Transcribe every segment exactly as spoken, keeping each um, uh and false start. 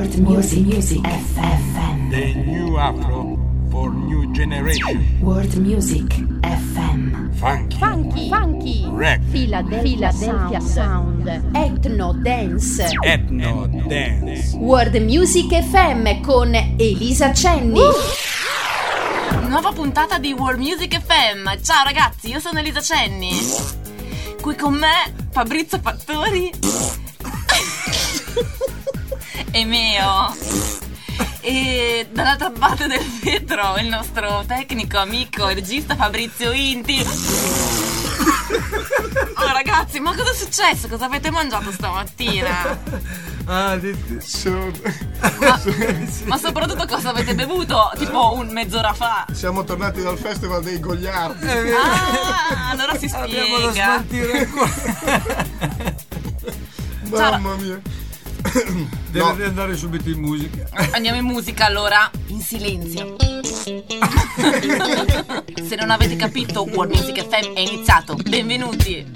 World Music, Music F M. The new Afro for new generation. World Music F M. Funky, funky, funky, rap, Philadelphia, Philadelphia Sound, Sound. Ethno Dance, Ethno Dance. World Music F M con Elisa Cenni. Uh! Nuova puntata di World Music F M. Ciao ragazzi, io sono Elisa Cenni. Qui con me Fabrizio Fattori e Meo. E dall'altra parte del vetro il nostro tecnico, amico e regista Fabrizio Inti. Oh ragazzi, ma cosa è successo? Cosa avete mangiato stamattina? Ah, sono... ma, ma soprattutto cosa avete bevuto? Tipo un mezz'ora fa. Siamo tornati dal festival dei Gogliardi. Ah, allora si spiega. Abbiamo da smaltire qua. Mamma mia. Deve No. andare subito in musica. Andiamo in musica allora, in silenzio. Se non avete capito, World Music F M è iniziato. Benvenuti.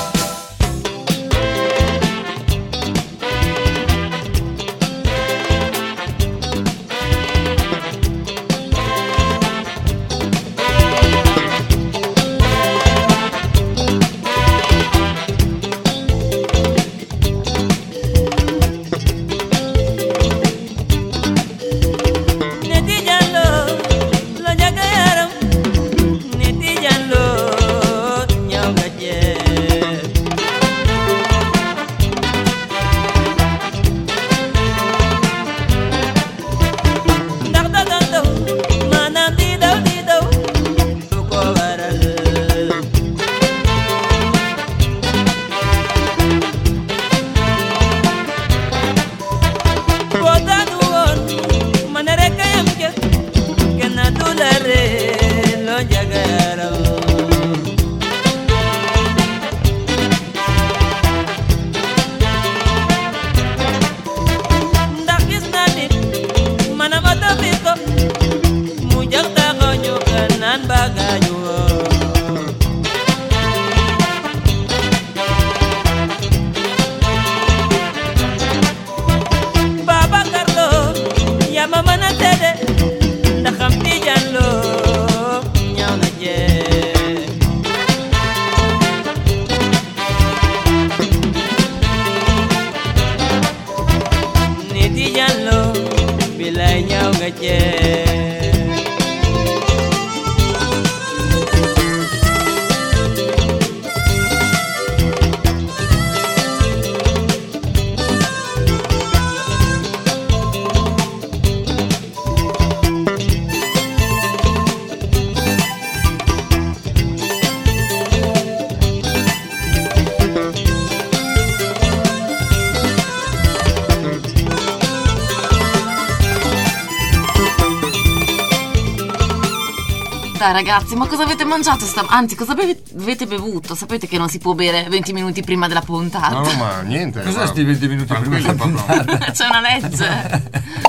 Dai ragazzi, ma cosa avete mangiato stam- Anzi, cosa beve- avete bevuto? Sapete che non si può bere venti minuti prima della puntata. No, ma niente. Cos'è sti venti minuti prima della puntata? C'è una legge.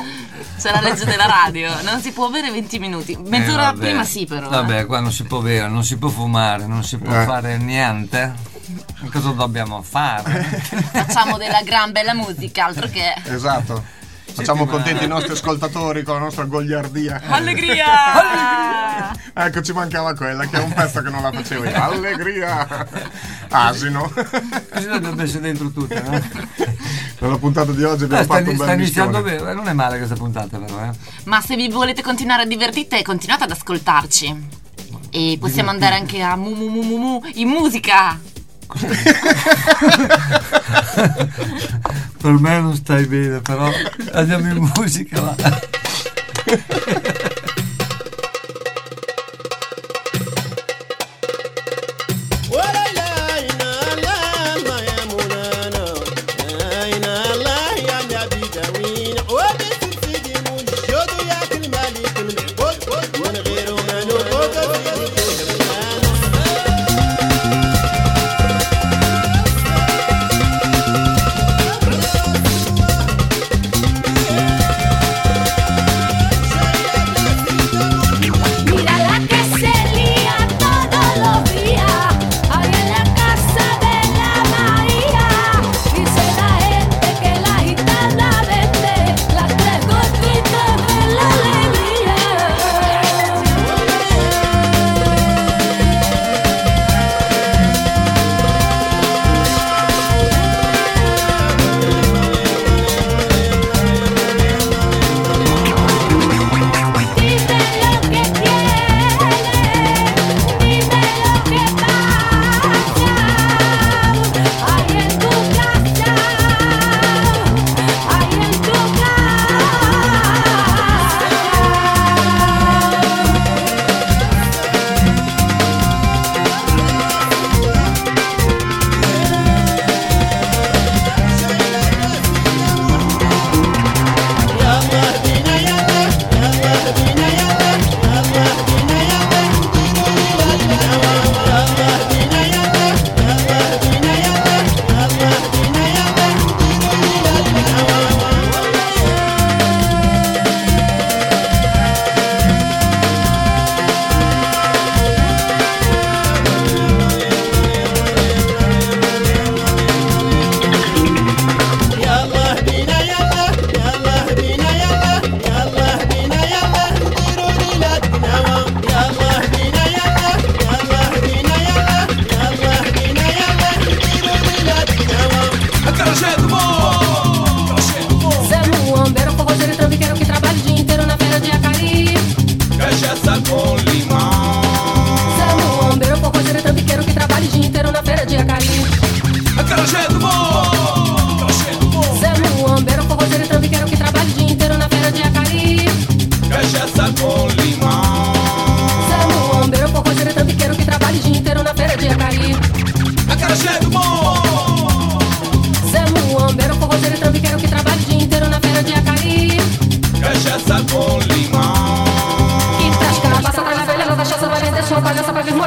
C'è la legge della radio. Non si può bere venti minuti. Mezz'ora Eh, prima sì però. Vabbè, eh. qua non si può bere, non si può fumare, non si può Eh. fare niente. Cosa dobbiamo fare? Facciamo della gran bella musica, altro che Esatto. Facciamo ma- contenti i nostri ascoltatori con la nostra gogliardia. allegria! Ecco, ci mancava quella, che è un pezzo che non la facevo io. Allegria! Asino. Così le abbiamo messe dentro tutte, no? Nella puntata di oggi abbiamo Eh, sta, fatto un sta bel iniziando mischione. bene, non è male questa puntata però, eh. Ma se vi volete continuare a divertire, continuate ad ascoltarci. E possiamo andare anche a mu mu mu mu mu in musica. Per me non stai bene, però andiamo in musica, va. Yeah.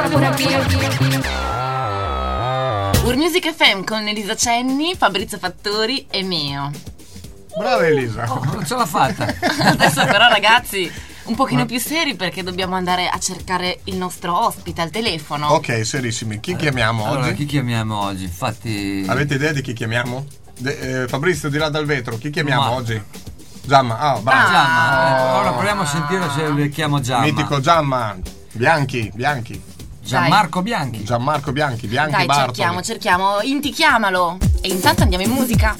pure mio. World Music F M con Elisa Cenni, Fabrizio Fattori e Meo. Brava Elisa. Oh, non ce l'ha fatta. Adesso però ragazzi, un pochino più seri perché dobbiamo andare a cercare il nostro ospite al telefono. Ok, serissimi. Chi chiamiamo Allora, oggi? chi chiamiamo oggi? Infatti... Avete idea di chi chiamiamo? De- eh, Fabrizio, di là dal vetro, chi chiamiamo Ma- oggi? Giamma, ah, bravo. Giamma, eh, Oh. ora proviamo a sentire se le chiamo Giamma. Mitico Giamma. Bianchi, Bianchi. Gianmarco Bianchi. Gianmarco Bianchi, Bianchi Dai, Bartoli. cerchiamo, cerchiamo. Inti, chiamalo. E intanto andiamo in musica.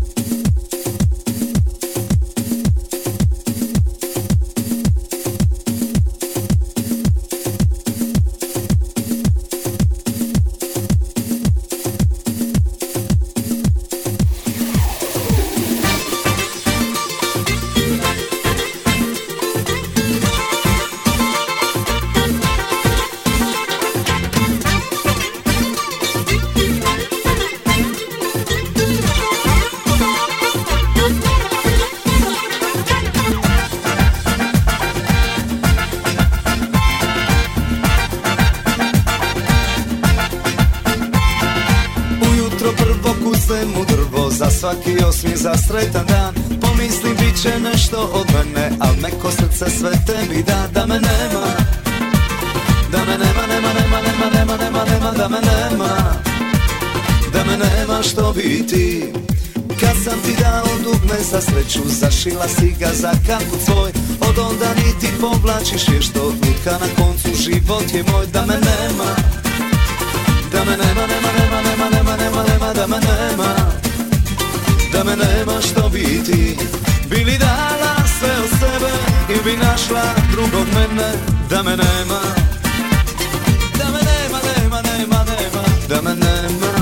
Za svaki osmi, za sretan dan pomislim bit će nešto od mene, al meko srce sve tebi da. Da me nema, da me nema, nema, nema, nema, nema, nema, nema, da me nema, da me nema što bi ti. Kad sam ti dao dugme za sreću, zašila si ga za kaput svoj. Od onda niti povlačiš je što nutka na koncu, život je moj. Da me nema, da me nema, nema, nema, nema, nema, nema, nema, da me nema, da me nema što bi ti. Bi li dala sve od sebe i bi našla drugog mene. Da me nema, da me nema, nema, nema, nema, da me nema.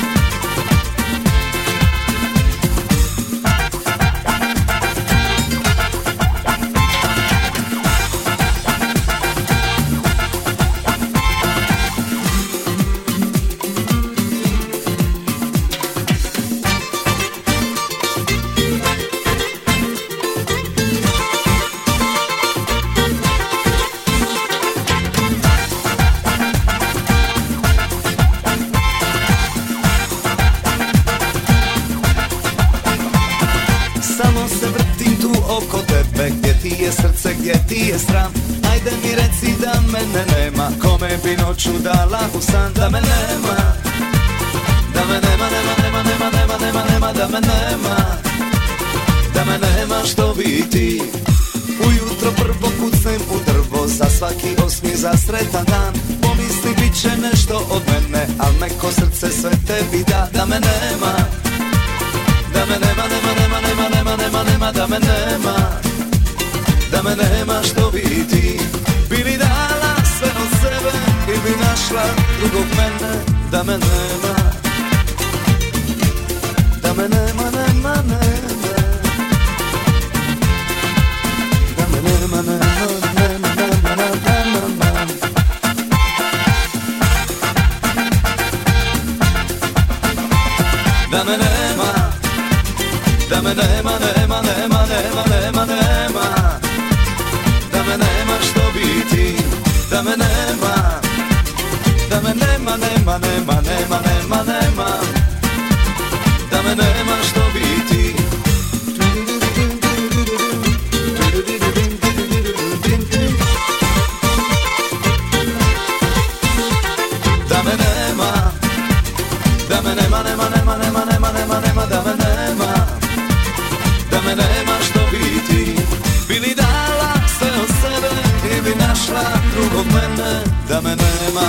Srce gdje ti je sram, ajde mi reci da mene nema. Kome bi noću dala u san. Da me nema, da me nema, nema, nema, nema, nema, nema, nema, da me nema, da me nema što bi ti. Ujutro prvo kucnem u drvo, za svaki osmi, za sretan dan pomisli bit će nešto od mene, al meko srce sve tebi da. Da me nema, da me nema, nema, nema, nema, nema, nema, nema, da me nema, da me nema što bi ti. Bi li dala sve od sebe i bi našla drugog mene. Da me nema, da me nema, nema, nema, da me nema, nema, nema, nema, nema. Da me nema, da me nema, nema, nema, nema, nema, nema, da me nema što biti. Da me nema, da me nema, nema, nema, nema, nema, nema, da me nema što biti. Da me nema, da me nema, nema, nema, nema, nema, nema, nema, da me nema, da me nema što biti. Bili dala sve od sebe i bi našla drugog mene. Da me nema.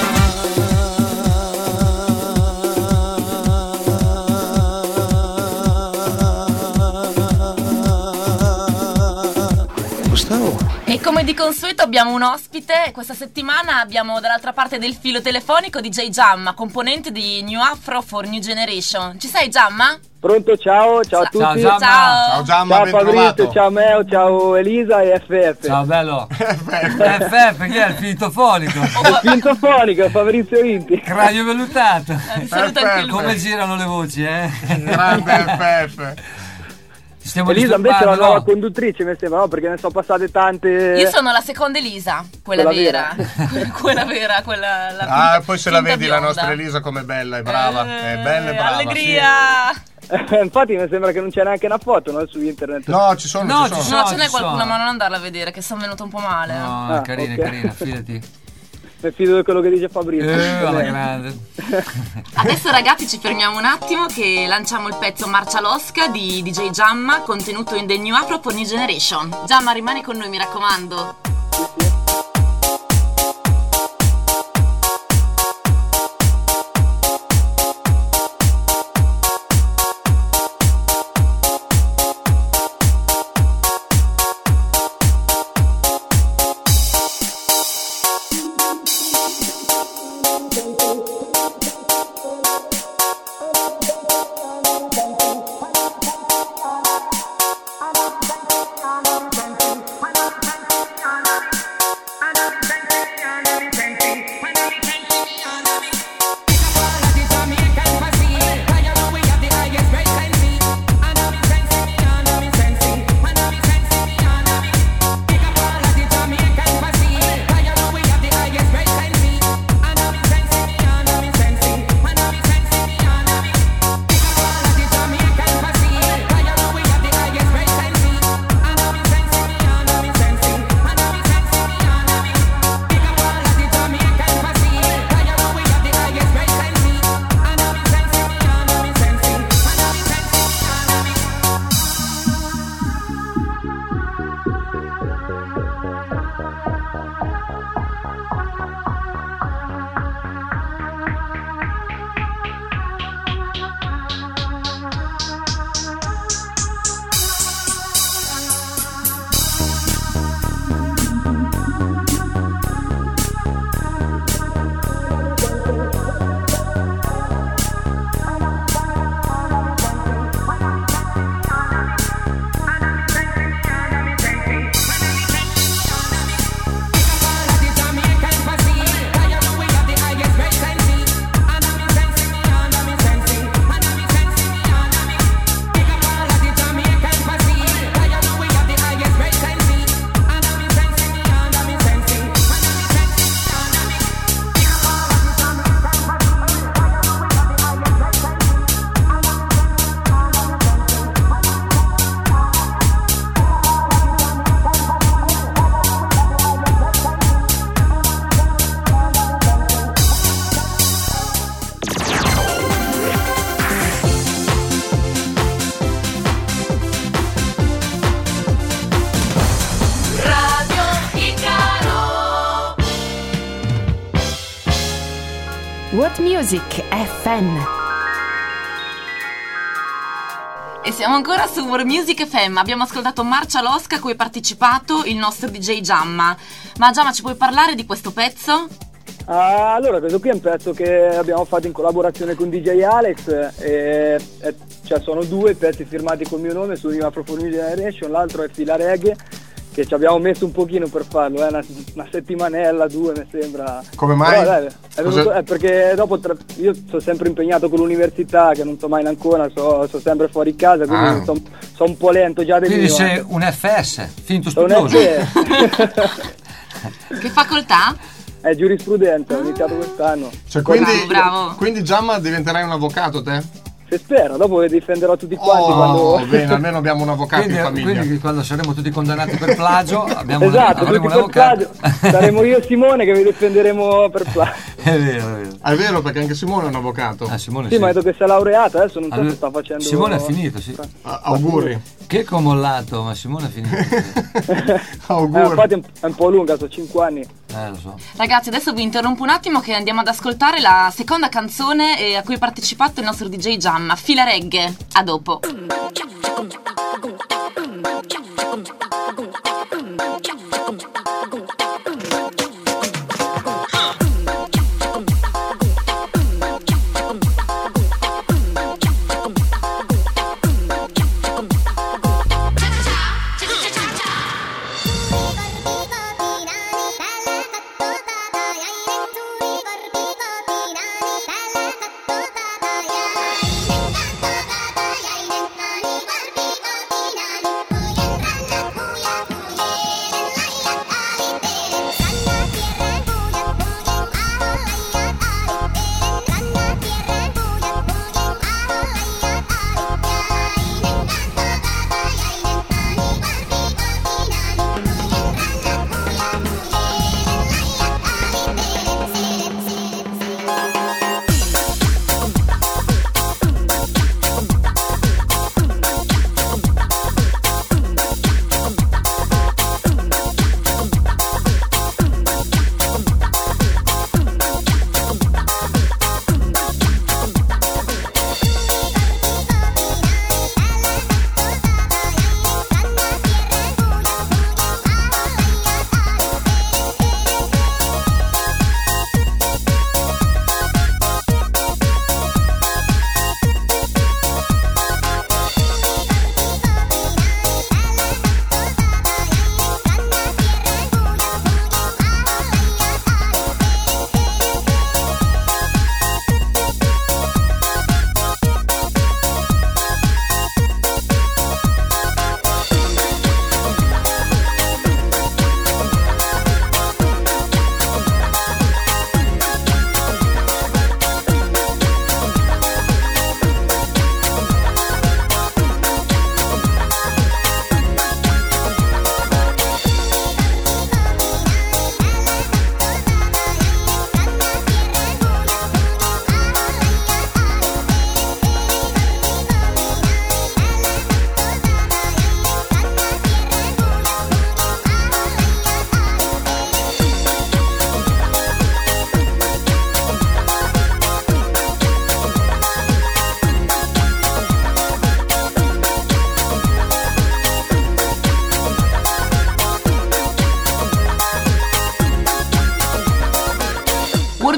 E come di consueto abbiamo un ospite. Questa settimana abbiamo dall'altra parte del filo telefonico D J Giamma, componente di New Afro for New Generation. Ci sei, Giamma? Pronto, ciao, ciao a tutti. Ciao Giamma. Ciao. Ciao Giamma, Ciao ben Fabrizio, trovato. ciao Meo, ciao Elisa e F F. Ciao bello. F F, chi è il finto fonico? Finto fonico, Fabrizio Inti. Cranio vellutato. Ti saluta anche lui. Come girano le voci, eh? Grande F F. Stiamo Elisa invece è la disturbando, nuova no? conduttrice, mi sembra, no? Perché ne sono passate tante. Io sono la seconda Elisa, quella, Quella vera. vera. quella vera, quella la Ah, finta- poi se la finta vedi la bionda. nostra Elisa come bella e brava. Eh, È bella e brava. Allegria! Infatti mi sembra che non c'è neanche una foto, no? Su internet. Sì. No, ci sono, No, ci ci sono. No, No, ce n'è ci qualcuna, sono. ma non andarla a vedere, che sono venuta un po' male. No, Ah, è carina, ok. è carina, fidati. Mi fido di quello che dice Fabrizio. Eh, alla Eh. grande. Adesso ragazzi ci fermiamo un attimo che lanciamo il pezzo Marcia Losca di D J Jamma contenuto in The New Afro for New Generation. Jamma, rimani con noi, mi raccomando. What Music F M. E siamo ancora su World Music F M. Abbiamo ascoltato Marcia Losca a cui ha partecipato il nostro D J Jamma. Ma Jamma, ci puoi parlare di questo pezzo? Ah, allora, questo qui è un pezzo che abbiamo fatto in collaborazione con D J Alex. E, e, cioè sono due pezzi firmati col mio nome su New Afro for New Generation. L'altro è Fila Reggae, che ci abbiamo messo un pochino per farlo, eh, una, una settimanella, due mi sembra. Come mai? Però, dai, è venuto, eh, perché dopo tra, io sono sempre impegnato con l'università, che non so mai ancora, sono so sempre fuori casa, quindi Ah. sono so un po' lento già del Quindi mio. sei eh. un F S, finto Sono studioso. F- Che facoltà? è giurisprudenza, ho iniziato quest'anno. Cioè, quindi, Bravo, bravo. quindi Jamma diventerai un avvocato te? Se spero, dopo vi difenderò tutti quanti Oh, quando... bene, almeno abbiamo un avvocato Quindi, in famiglia. quindi quando saremo tutti condannati per plagio abbiamo Esatto, avremo tutti un per avvocato. plagio. Saremo io e Simone che vi difenderemo per plagio. È vero, è vero. Ah, è vero, perché anche Simone è un avvocato. Ah, Simone Sì, sì. ma vedo che si è laureato, adesso non so Allora, se sta facendo... Simone è finito, sì. Ah, auguri. Che comollato, ma Simone è finito. Eh, Auguri. infatti è un- è un po' lunga, sono cinque anni. Eh, lo so. Ragazzi, adesso vi interrompo un attimo che andiamo ad ascoltare la seconda canzone eh, a cui ha partecipato il nostro D J Jamma, Fila Reggae. A dopo. Thank you.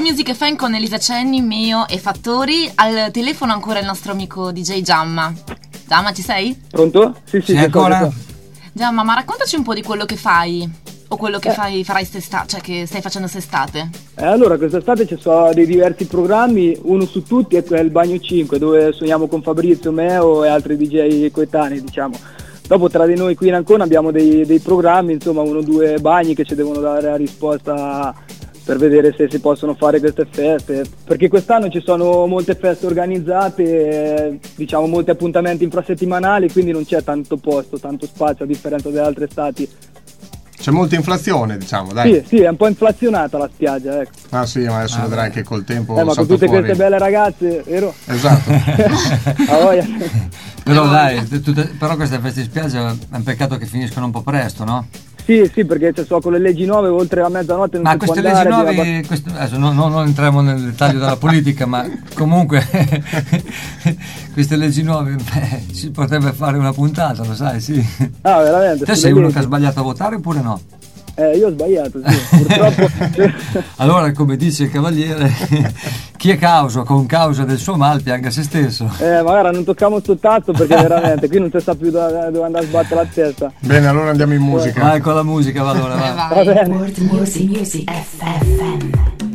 Music F M con Elisa Cenni, Meo e Fattori. Al telefono ancora il nostro amico D J Giamma. Giamma, ci sei? Pronto? Sì, sì. Sei ancora? Giamma, ma raccontaci un po' di quello che fai o quello che Eh. fai farai quest'estate, cioè che stai facendo quest'estate. Eh, allora, quest'estate ci sono dei diversi programmi, uno su tutti è il Bagno cinque, dove suoniamo con Fabrizio, Meo e altri D J coetanei, diciamo. Dopo tra di noi qui in Ancona abbiamo dei, dei programmi, insomma uno o due bagni che ci devono dare la risposta per vedere se si possono fare queste feste, perché quest'anno ci sono molte feste organizzate, eh, diciamo molti appuntamenti infrasettimanali, quindi non c'è tanto posto, tanto spazio a differenza delle altre estati. C'è molta inflazione, diciamo, dai. Sì, sì, è un po' inflazionata la spiaggia, ecco. Ah sì, ma adesso Ah, vedrai beh. che col tempo Eh, ma con salta tutte fuori. queste belle ragazze, vero? Esatto. Ah, voglia. Però dai, tutte- però queste feste in spiaggia è un peccato che finiscono un po' presto, no? Sì, sì, perché c'è so, con le leggi nuove oltre a mezzanotte non Ma si può queste andare. leggi bisogna nuove, questo- adesso non, non- non entriamo nel dettaglio della politica, ma comunque queste leggi nuove, beh, si potrebbe fare una puntata, lo sai, sì. Ah, veramente? Te sulle sei uno leggi. che ha sbagliato a votare oppure no? Eh, io ho sbagliato, sì, purtroppo. Allora, come dice il cavaliere, chi è causa con causa del suo mal pianga se stesso. Eh, magari non tocchiamo sto tasto perché veramente qui non si sa più dove, dove andare a sbattere la testa. Bene, allora andiamo in musica. Vai con la musica, va allora, Eh, va. vai. Va bene. World Music Music F M.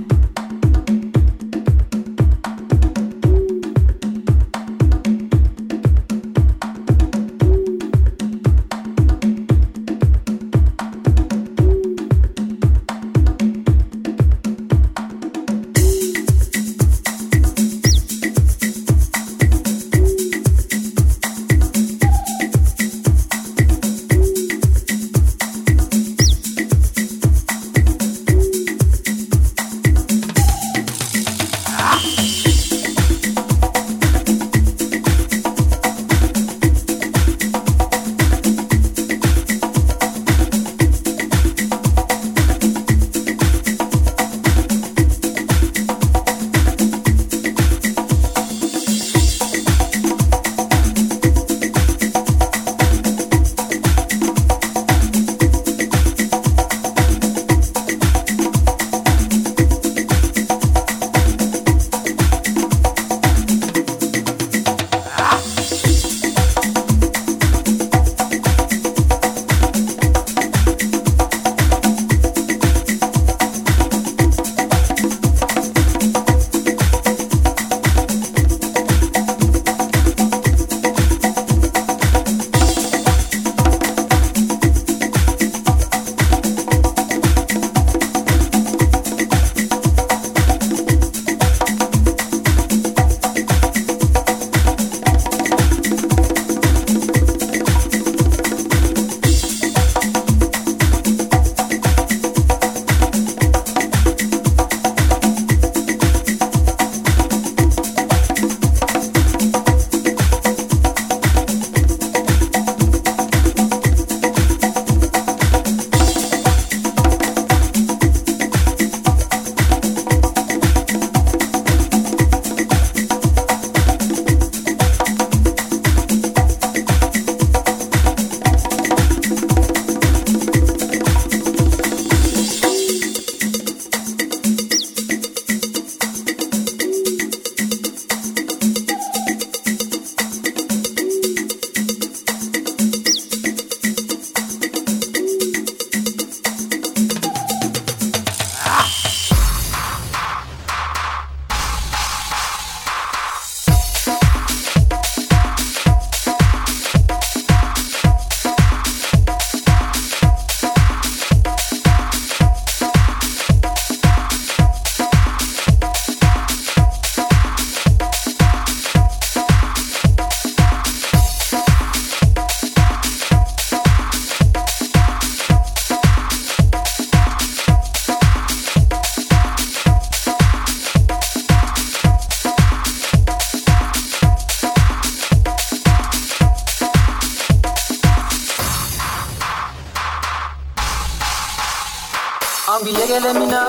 Ambiye gele mina,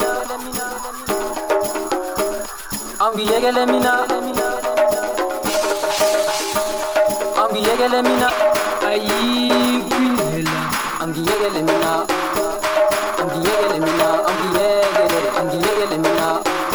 ambiye gele mina, ambiye gele mina, ayi kwinela, ambiye gele mina, ambiye gele mina, ambiye gele, ambiye gele mina.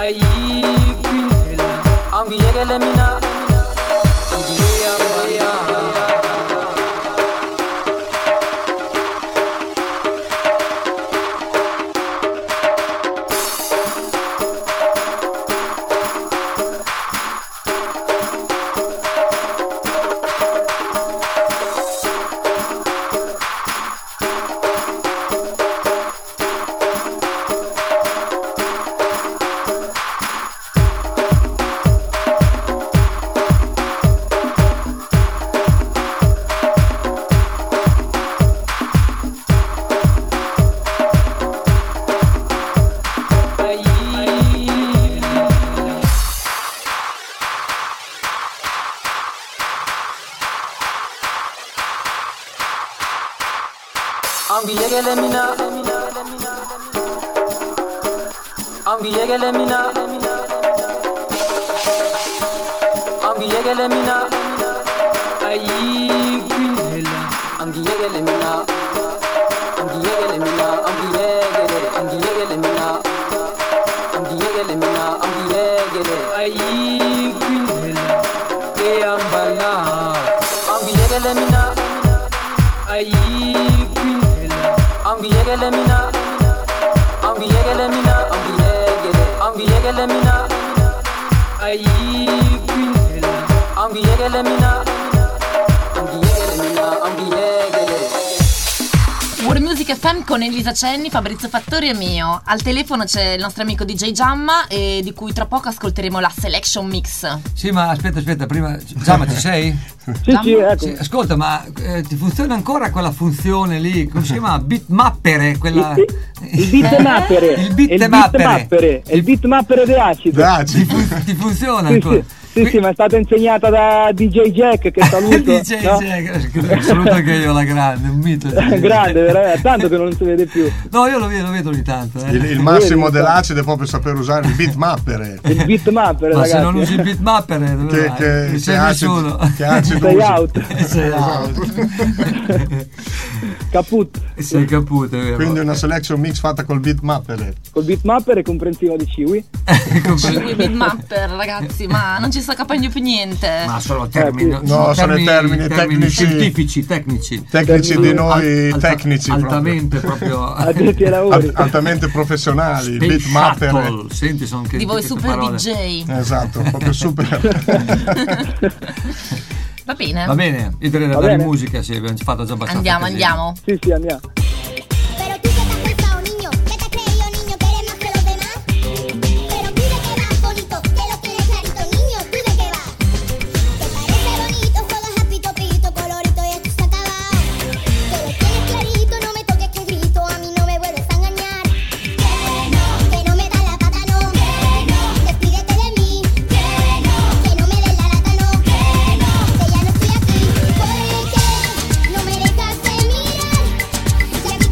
Ayi kwinela angiyekele mina angiyaya Angiyekele mina Angiyekele mina Angiyekele mina Ayi kwinela Angiyekele mina Angiyekele mina Angiyekele Angiyekele mina Angiyekele mina Angiyekele Ayi kwinela Eyambala Angiyekele mina Ayi Angiyekele mina Angiyekele mina Angiyekele Angiyekele mina Ayi kwinela Angiyekele mina Angiyekele mina Angiyekele World Music F M con Elisa Cenni, Fabrizio Fattori e mio. Al telefono c'è il nostro amico D J Jamma e di cui tra poco ascolteremo la Selection Mix. Sì, ma aspetta, aspetta, prima Jamma ci sei? Sì, sì, ecco. Sì, ascolta, ma eh, ti funziona ancora quella funzione lì? Come si chiama? Bitmappere, quella... Il, il bitmappere. Il bitmappere. È il bitmappere di acido. Ti, fun- ti funziona sì, ancora? Sì. Sì, sì, ma è stata insegnata da D J Jack, che saluto. D J no? Jack, saluto anche io, la grande, un mito. Grande, veramente, tanto che non si vede più. No, io lo vedo, lo vedo ogni tanto. Eh. Il, il massimo dell'acido è proprio saper usare il bitmappere. Il bitmapper, ma ragazzi. se non usi il bitmapper, dove che, vai? che, Non sei che nessuno. Acid, che acido sei usi? out. Sei out. Caput. Sei caput, è vero. Quindi una selection mix fatta col bitmappere. Col bitmapper è comprensivo di Ciwi. Ciwi Bitmapper, ragazzi, ma non ci sto capendo più niente. Ma sono termini, no, sono, sono termini, termini tecnici, scientifici, tecnici, tecnici di noi, alta, tecnici, altamente proprio, proprio altamente professionali. Bitmapper, senti, sono che di voi super parole. D J. Esatto, proprio super. Va bene. Va bene, io direi da dare musica, sì, abbiamo fatto già abbastanza. Andiamo, così. andiamo. Sì, sì, andiamo. No me dejas de mirar,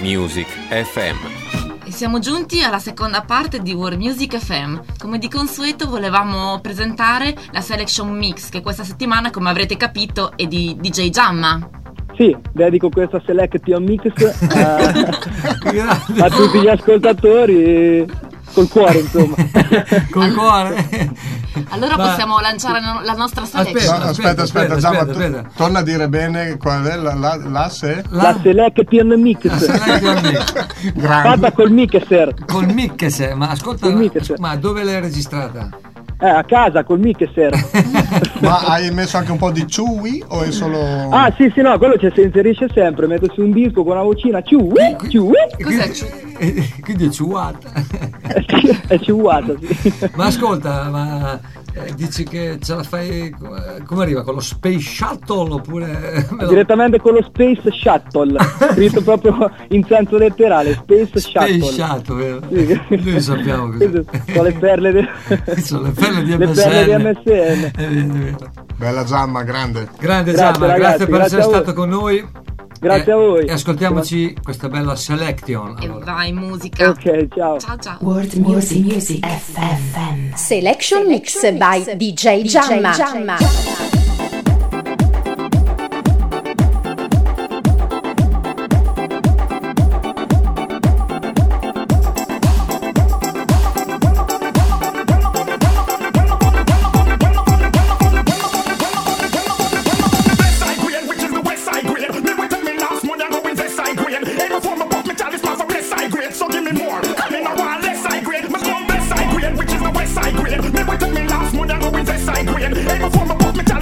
Music F M. E siamo giunti alla seconda parte di World Music F M. Come di consueto volevamo presentare la Selection Mix, che questa settimana, come avrete capito, è di D J Jamma. Sì, dedico questa Selection Mix a, a tutti gli ascoltatori, col cuore insomma. Col cuore. Allora Ma... possiamo lanciare no- la nostra selection. No, aspetta, aspetta, aspetta, Giamma, aspetta, tu- aspetta. torna a dire bene qual è la, la, la se? La, La Selection Mix, la Selection Mix. Grande. fatta col mixer, Col mixer, ma ascolta, Col mixer. ma dove l'hai registrata? eh, a casa col mixer. Ma hai messo anche un po' di chewy o è solo... Ah sì sì no, quello ci si inserisce sempre, metto su un disco con una vocina ciui, ciui, Cos'è? Quindi, quindi è ciuata. è ciuata, sì. Ma ascolta, ma eh, dici che ce la fai, eh, come arriva, con lo Space Shuttle oppure... Direttamente con lo Space Shuttle, scritto proprio in senso letterale, Space Shuttle. Space Shuttle, vero? Sì. Noi sappiamo così. Queste sono le perle di, Sono le perle di le M S N. perle di M S N. È vero, è vero. Bella Giamma, grande. Grande Grazie, Giamma, ragazzi, grazie per grazie essere a voi. stato con noi. Grazie E- a voi. E ascoltiamoci questa bella selection. E Allora. vai, musica. Ok, ciao. Ciao ciao. World Music Music F M. Selection Mix by D J Jamma. Which is the west side grade. Me we take me last month and go with west side grade. Hey, before me put me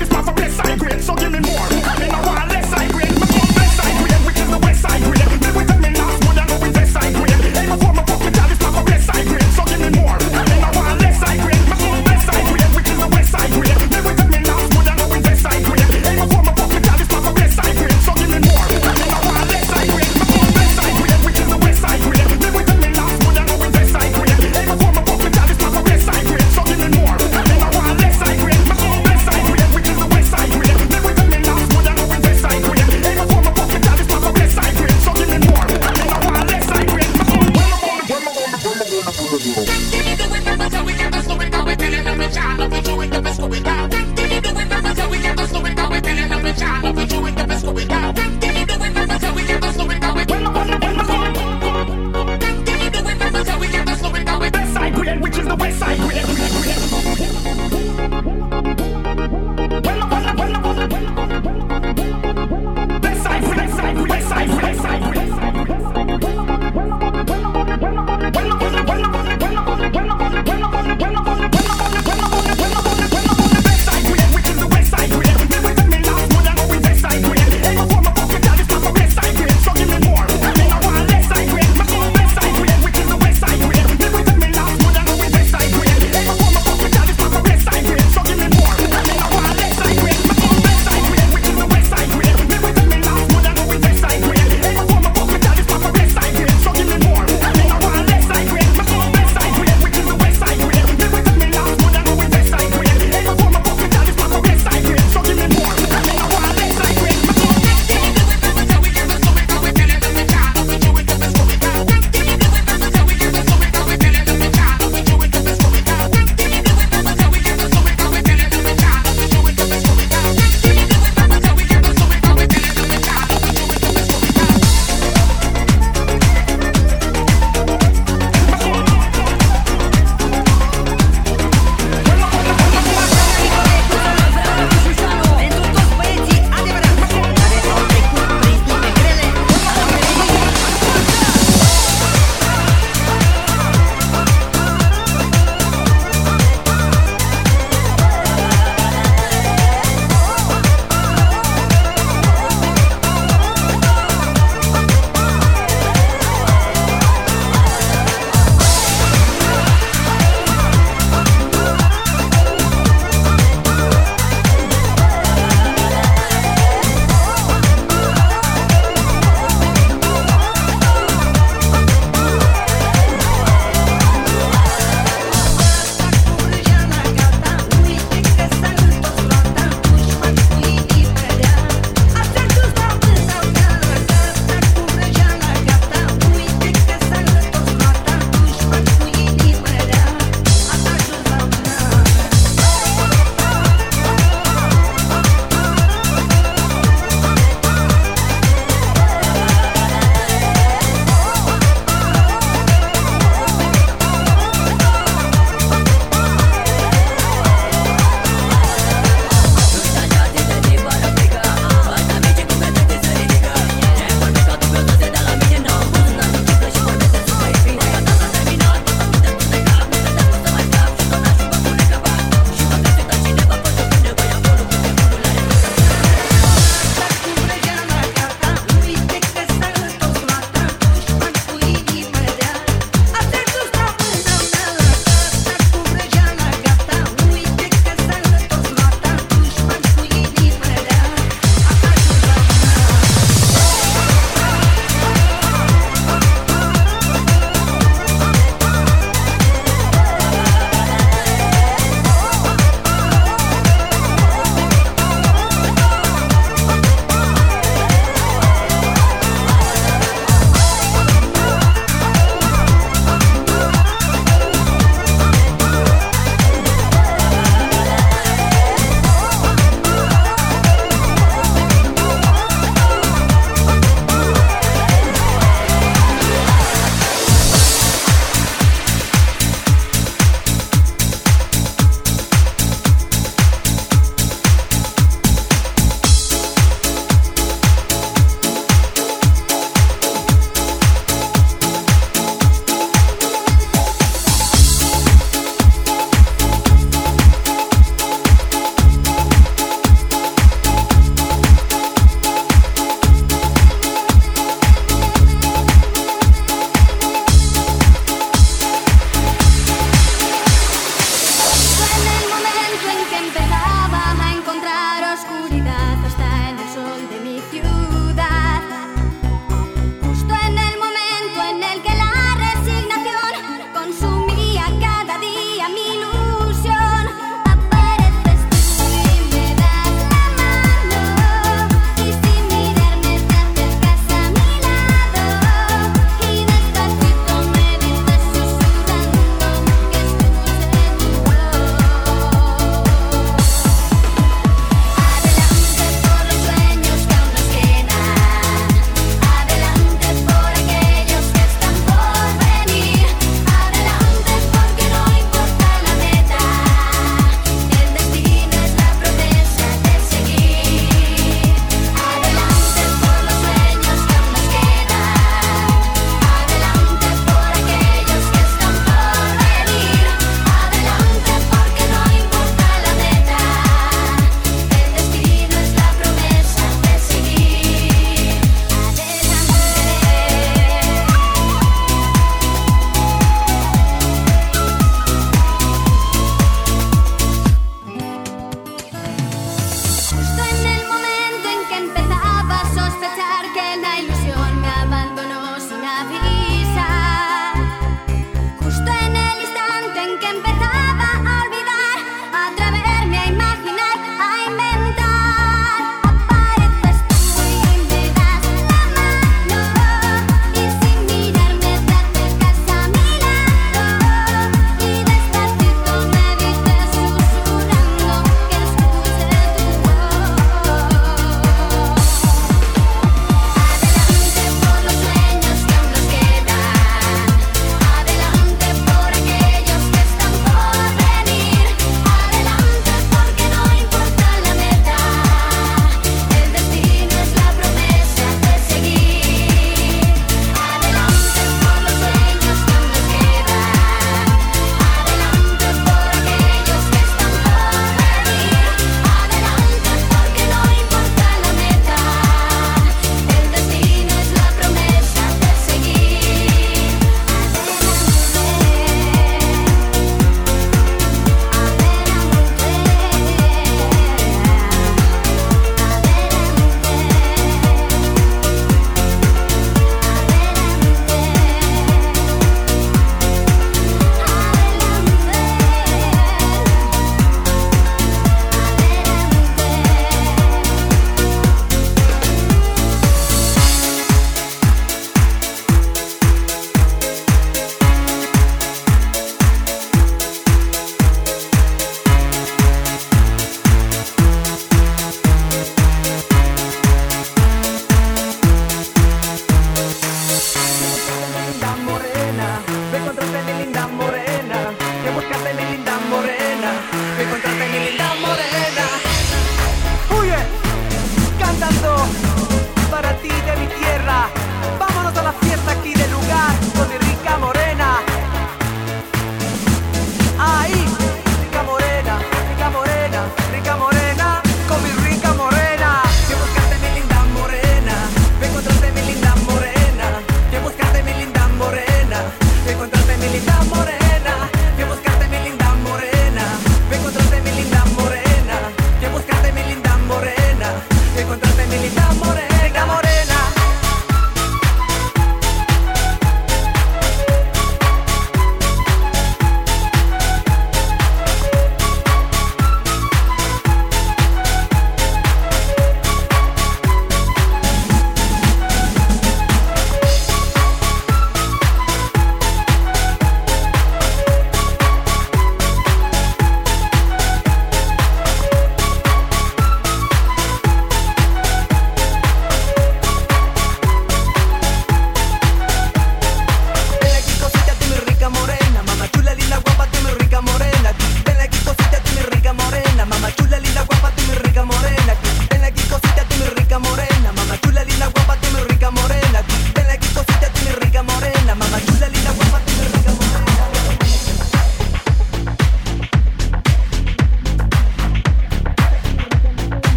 esperaba encontrar oscuridad hasta en el sol de mi ciudad. Justo en el momento en el que la resignación consumía cada día mi ilusión, apareces tú y me das la mano, y sin mirarme te acercas a mi lado, y despacito me dices susurrando que estemos en tu voz. Adelante por los sueños.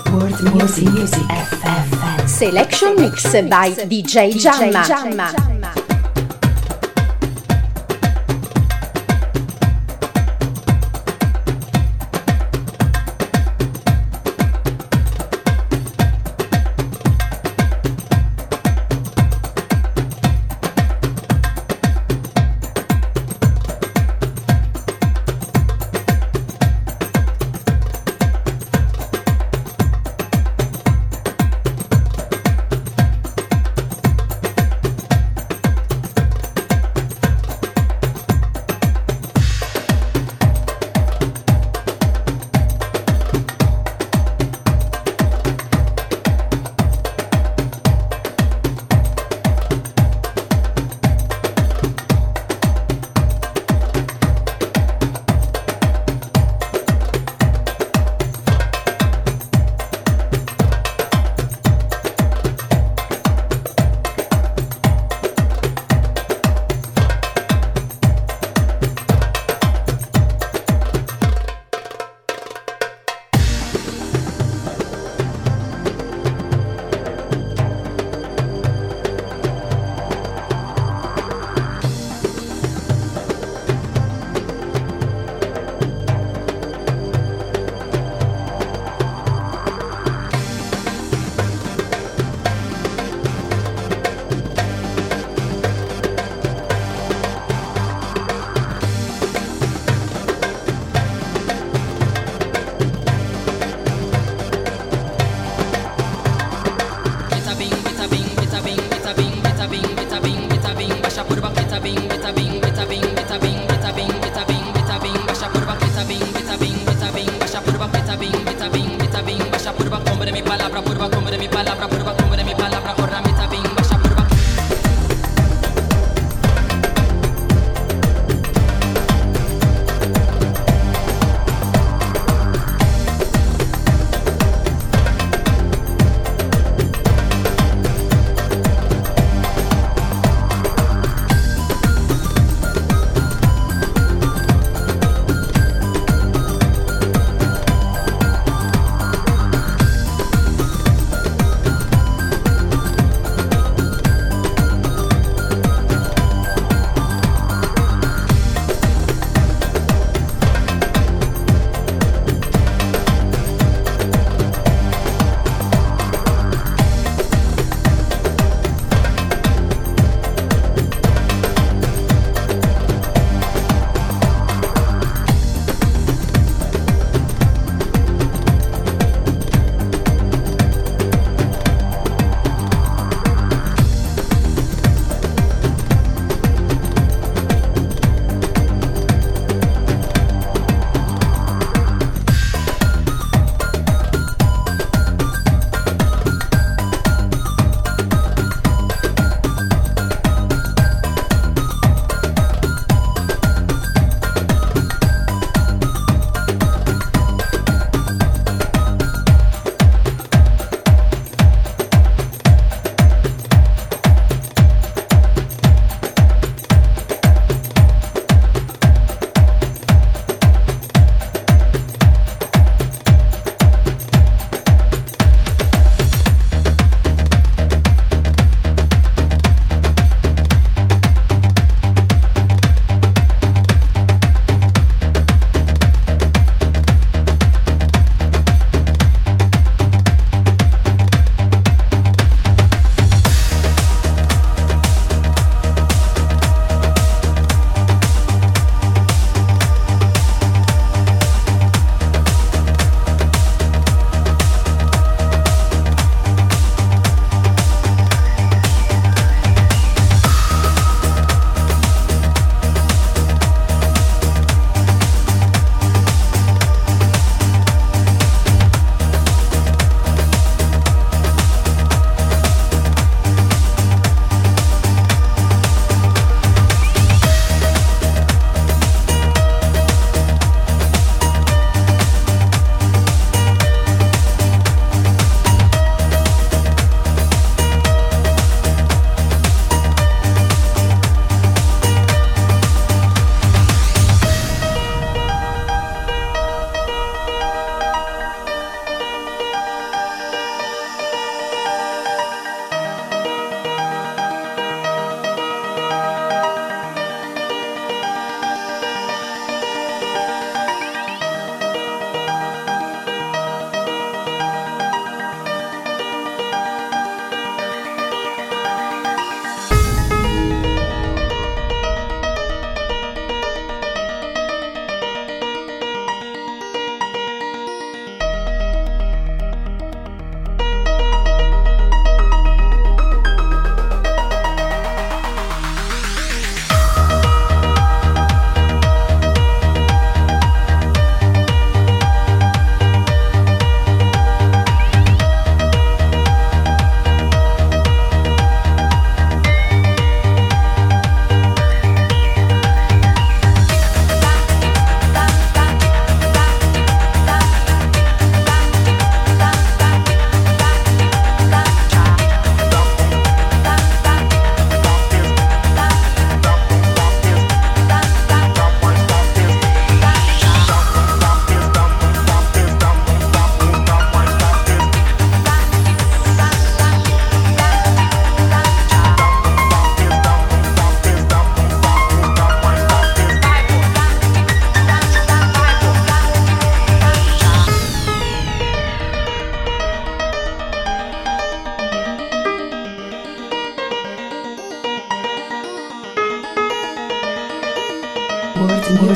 World Music Music F M. Selection Mix by D J Jamma.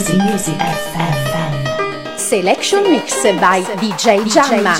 Music Music F M. Selection Mix by D J Jamma.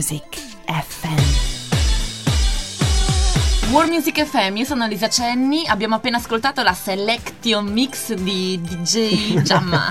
Music F M. World Music F M, io sono Elisa Cenni, abbiamo appena ascoltato la selection mix di D J Jamma.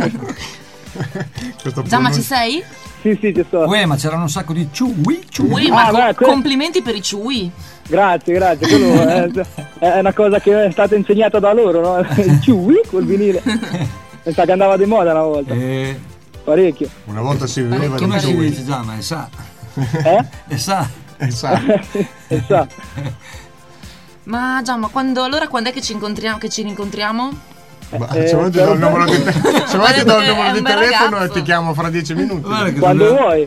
Jamma, ci sei? Sì, sì, ci sto. Uè, ma c'erano un sacco di ciui, ciui. Ui, ma Ah, co- beh, que- complimenti per i ciui. Grazie, grazie. Quello è, è una cosa che è stata insegnata da loro, no? Il ciui col vinile. Mi sa che andava di moda una volta. Eh, Parecchio. Una volta si viveva come di si ciui. dice già, ma è sa. Eh? È sa. Esatto. E sa. Ma Jamma, quando, allora quando è che ci incontriamo? Che ci rincontriamo? Ma Eh, se vuoi ti do il numero di, te- se vuoi ti do il È numero un di bel telefono ragazzo. e ti chiamo fra dieci minuti. Guarda che Quando non è- vuoi.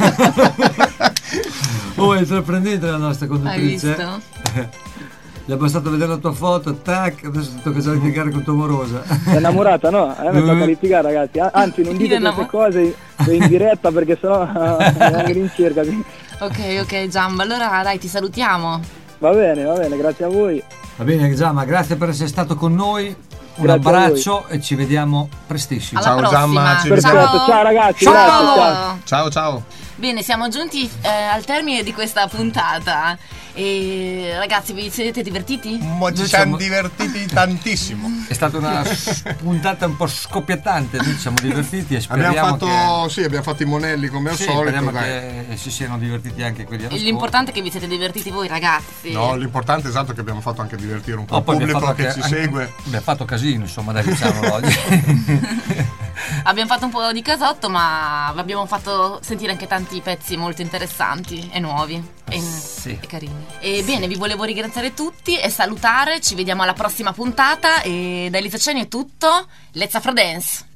Oh, è sorprendente la nostra Hai conduttrice. visto? Gli è bastato vedere la tua foto, tac, adesso ti tocca già litigare con tua morosa. Sei innamorata, no? A me mi tocca litigare, ragazzi. A- Anzi, non dite Io no. queste cose in diretta perché sennò eh, mi vengono in cerca. Ok, ok, Jamma, allora dai, ti salutiamo. Va bene, va bene, grazie a voi. Va bene, Giamma, grazie per essere stato con noi. Un Grazie a abbraccio e ci vediamo prestissimo. Alla Ciao, prossima. Giamma, ci Perfetto, vediamo. ciao ragazzi, Ciao. grazie, ciao. Ciao ciao. Bene, siamo giunti eh, al termine di questa puntata. E ragazzi, vi siete divertiti? Ma ci Noi siamo siamo- divertiti tantissimo. È stata una s- puntata un po' scoppiettante, noi ci siamo divertiti e speriamo Abbiamo fatto, che... sì, abbiamo fatto i monelli come al Sì, solito. speriamo Dai. che si siano divertiti anche quelli E all'ascolto. l'importante è che vi siete divertiti voi, ragazzi. No, l'importante è esatto che abbiamo fatto anche divertire un po' Oh, il poi abbiamo pubblico fatto che anche- ci anche- segue. Abbiamo fatto casino, insomma, dai, diciamolo oggi. Abbiamo fatto un po' di casotto, ma vi abbiamo fatto sentire anche tanti pezzi molto interessanti e nuovi e, Sì. e carini. E bene, vi volevo ringraziare tutti e salutare. Ci vediamo alla prossima puntata. E da Elisa Cenni è tutto. Let's Afro Dance.